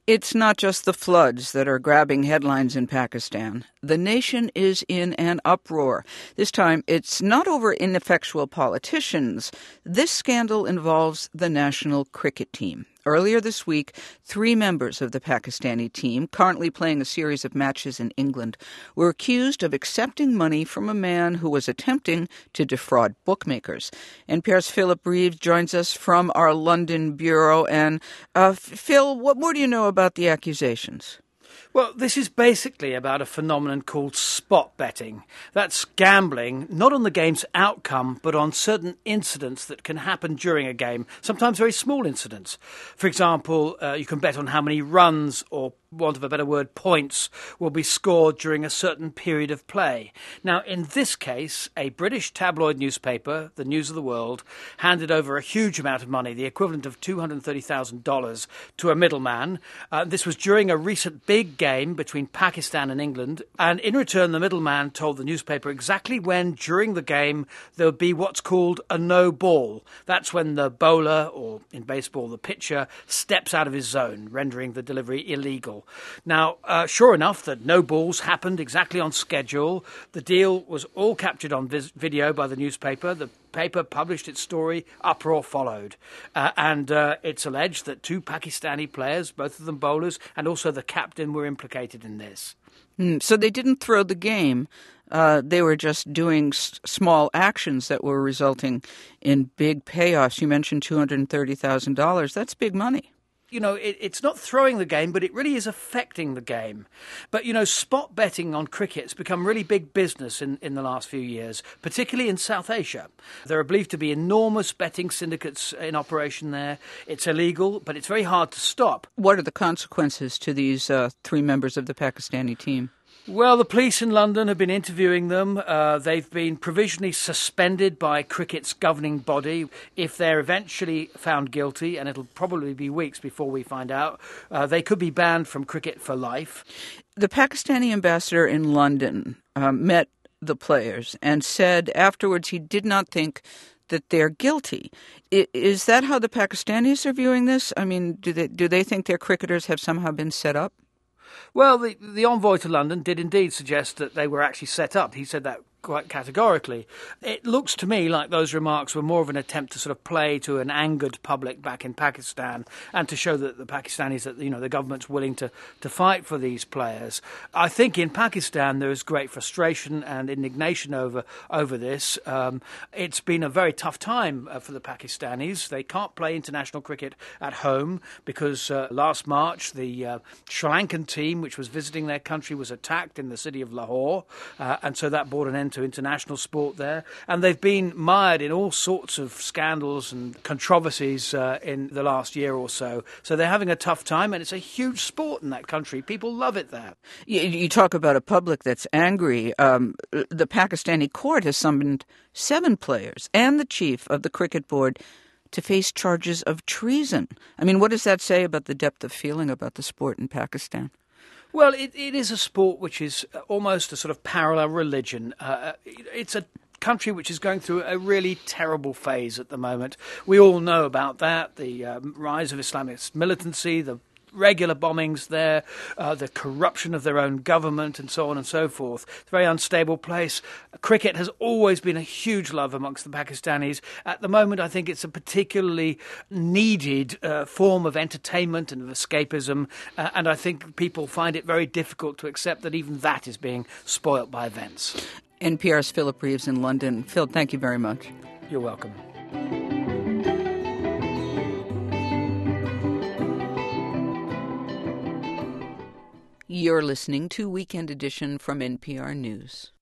It's not just the floods that are grabbing headlines in Pakistan. The nation is in an uproar. This time, it's not over ineffectual politicians. This scandal involves the national cricket team. Earlier this week, 3 members of the Pakistani team, currently playing a series of matches in England, were accused of accepting money from a man who was attempting to defraud bookmakers. NPR's Philip Reeves joins us from our London bureau. And Phil, what more do you know about the accusations? Well, this is basically about a phenomenon called spot betting. That's gambling, not on the game's outcome, but on certain incidents that can happen during a game, sometimes very small incidents. For example, you can bet on how many runs or, want of a better word, points will be scored during a certain period of play. Now, in this case, a British tabloid newspaper, the News of the World, handed over a huge amount of money, the equivalent of $230,000, to a middleman. This was during a recent big game between Pakistan and England, and in return the middleman told the newspaper exactly when during the game there would be what's called a no ball. That's when the bowler, or in baseball the pitcher, steps out of his zone, rendering the delivery illegal. Now, sure enough, that no balls happened exactly on schedule. The deal was all captured on video by the newspaper. The paper published its story. Uproar followed. And it's alleged that 2 Pakistani players, both of them bowlers, and also the captain were implicated in this. So they didn't throw the game. They were just doing small actions that were resulting in big payoffs. You mentioned $230,000. That's big money. You know, it's not throwing the game, but it really is affecting the game. But, you know, spot betting on cricket has become really big business in the last few years, particularly in South Asia. There are believed to be enormous betting syndicates in operation there. It's illegal, but it's very hard to stop. What are the consequences to these 3 members of the Pakistani team? Well, the police in London have been interviewing them. They've been provisionally suspended by cricket's governing body. If they're eventually found guilty, and it'll probably be weeks before we find out, they could be banned from cricket for life. The Pakistani ambassador in London met the players and said afterwards he did not think that they're guilty. Is that how the Pakistanis are viewing this? I mean, do they think their cricketers have somehow been set up? Well, the envoy to London did indeed suggest that they were actually set up. He said that quite categorically. It looks to me like those remarks were more of an attempt to sort of play to an angered public back in Pakistan and to show that the Pakistanis, that, you know, the government's willing to fight for these players. I think in Pakistan there is great frustration and indignation over this. It's been a very tough time for the Pakistanis. They can't play international cricket at home because last March the Sri Lankan team, which was visiting their country, was attacked in the city of Lahore, and so that brought an end to international sport there. And they've been mired in all sorts of scandals and controversies in the last year or so. So they're having a tough time, and it's a huge sport in that country. People love it there. You talk about a public that's angry. The Pakistani court has summoned 7 players and the chief of the cricket board to face charges of treason. I mean, what does that say about the depth of feeling about the sport in Pakistan? Well, it is a sport which is almost a sort of parallel religion. It's a country which is going through a really terrible phase at the moment. We all know about that, the rise of Islamist militancy, the regular bombings there, the corruption of their own government, and so on and so forth. It's a very unstable place. Cricket has always been a huge love amongst the Pakistanis. At the moment, I think it's a particularly needed form of entertainment and of escapism, and I think people find it very difficult to accept that even that is being spoilt by events. NPR's Philip Reeves in London. Phil, thank you very much. You're welcome. You're listening to Weekend Edition from NPR News.